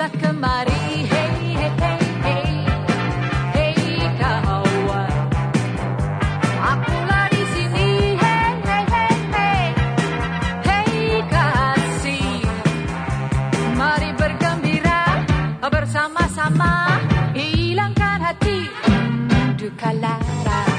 kesana kemari, hey hey hey hey, hey kawan, akulah di sini, hey hey hey hey, hey kasih, mari bergembira bersama-sama, hilangkan hati duka lara.